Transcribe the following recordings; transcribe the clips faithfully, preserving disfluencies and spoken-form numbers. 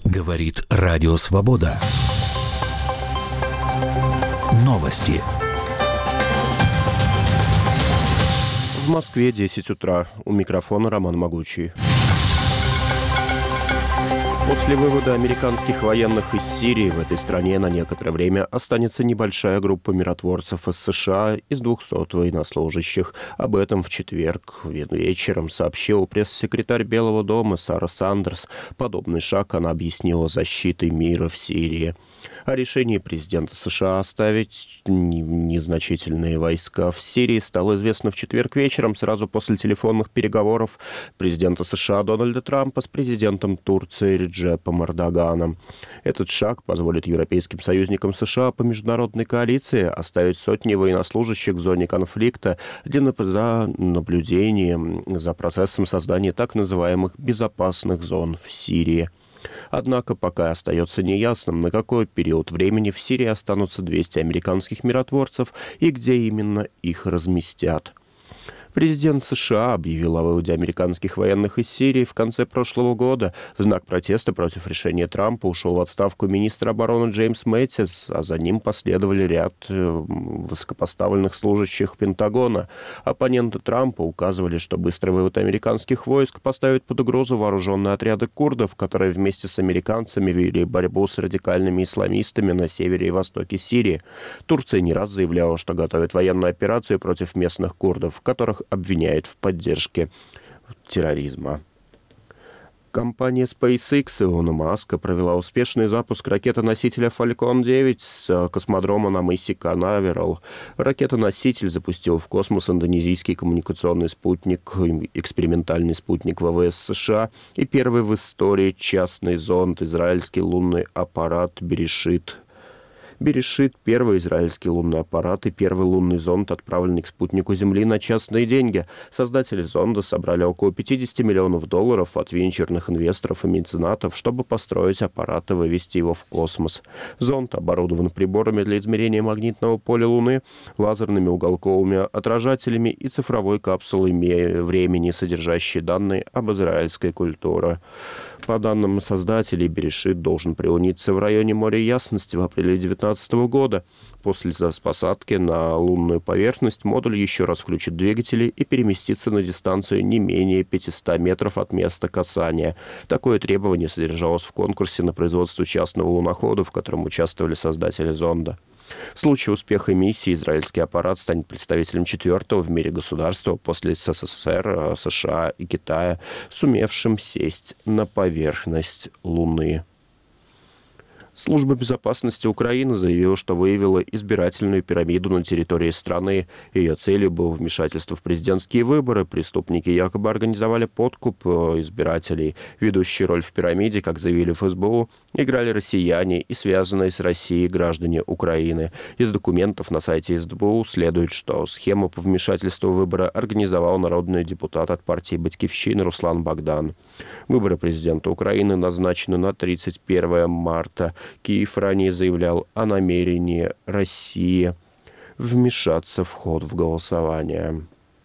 Говорит Радио Свобода. Новости. В Москве десять утра. У микрофона Роман Могучий. После вывода американских военных из Сирии в этой стране на некоторое время останется небольшая группа миротворцев из США из двухсот военнослужащих. Об этом в четверг вечером сообщил пресс-секретарь Белого дома Сара Сандерс. Подобный шаг она объяснила защитой мира в Сирии. О решении президента США оставить незначительные войска в Сирии стало известно в четверг вечером, сразу после телефонных переговоров президента США Дональда Трампа с президентом Турции Реджепом Эрдоганом. Этот шаг позволит европейским союзникам США по международной коалиции оставить сотни военнослужащих в зоне конфликта для наблюдения за процессом создания так называемых безопасных зон в Сирии. Однако пока остается неясным, на какой период времени в Сирии останутся двести американских миротворцев и где именно их разместят. Президент США объявил о выводе американских военных из Сирии в конце прошлого года. В знак протеста против решения Трампа ушел в отставку министр обороны Джеймс Мэттис, а за ним последовали ряд высокопоставленных служащих Пентагона. Оппоненты Трампа указывали, что быстрый вывод американских войск поставит под угрозу вооруженные отряды курдов, которые вместе с американцами вели борьбу с радикальными исламистами на севере и востоке Сирии. Турция не раз заявляла, что готовит военную операцию против местных курдов, которых обвиняют в поддержке терроризма. Компания SpaceX Илона Маска провела успешный запуск ракеты-носителя Falcon девять с космодрома на мысе Канаверал. Ракета-носитель запустил в космос индонезийский коммуникационный спутник, экспериментальный спутник ВВС США и первый в истории частный зонд, израильский лунный аппарат «Берешит». «Берешит» — первый израильский лунный аппарат и первый лунный зонд, отправленный к спутнику Земли на частные деньги. Создатели зонда собрали около пятьдесят миллионов долларов от венчурных инвесторов и меценатов, чтобы построить аппарат и вывести его в космос. Зонд оборудован приборами для измерения магнитного поля Луны, лазерными уголковыми отражателями и цифровой капсулой времени, содержащей данные об израильской культуре. По данным создателей, «Берешит» должен прилуниться в районе моря Ясности в апреле две тысячи девятнадцатого года. После посадки на лунную поверхность модуль еще раз включит двигатели и переместится на дистанцию не менее пятьсот метров от места касания. Такое требование содержалось в конкурсе на производство частного лунохода, в котором участвовали создатели зонда. В случае успеха миссии израильский аппарат станет представителем четвертого в мире государства после СССР, США и Китая, сумевшим сесть на поверхность Луны. Служба безопасности Украины заявила, что выявила избирательную пирамиду на территории страны. Ее целью было вмешательство в президентские выборы. Преступники якобы организовали подкуп избирателей. Ведущую роль в пирамиде, как заявили в СБУ, играли россияне и связанные с Россией граждане Украины. Из документов на сайте СБУ следует, что схему по вмешательству в выборы организовал народный депутат от партии «Батькивщина» Руслан Богдан. Выборы президента Украины назначены на тридцать первое марта. Киев ранее заявлял о намерении России вмешаться в ход в голосование.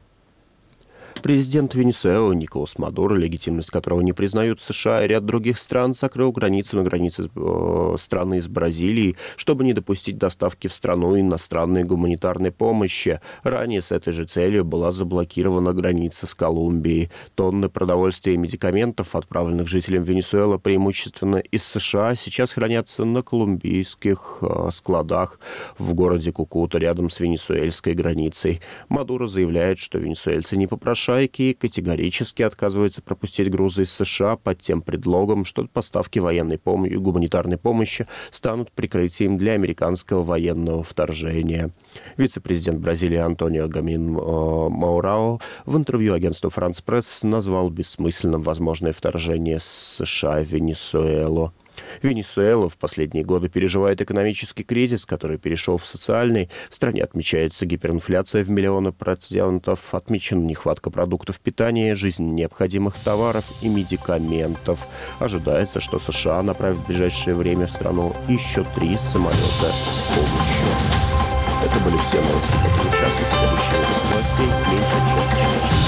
Президент Венесуэлы Николас Мадуро, легитимность которого не признают США и ряд других стран, закрыл границу на границе э, страны с Бразилией, чтобы не допустить доставки в страну иностранной гуманитарной помощи. Ранее с этой же целью была заблокирована граница с Колумбией. Тонны продовольствия и медикаментов, отправленных жителям Венесуэлы преимущественно из США, сейчас хранятся на колумбийских э, складах в городе Кукута рядом с венесуэльской границей. Мадуро заявляет, что венесуэльцы не попрошают и категорически отказывается пропустить грузы из США под тем предлогом, что поставки военной помощи и гуманитарной помощи станут прикрытием для американского военного вторжения. Вице-президент Бразилии Антонио Гамин Маурао в интервью агентству «Франс Пресс» назвал бессмысленным возможное вторжение США в Венесуэлу. Венесуэла в последние годы переживает экономический кризис, который перешел в социальный. В стране отмечается гиперинфляция в миллионы процентов, отмечена нехватка продуктов питания, жизненно необходимых товаров и медикаментов. Ожидается, что США направит в ближайшее время в страну еще три самолета с помощью. Это были все новости. Участвуйте в следующих новостей меньше, чем через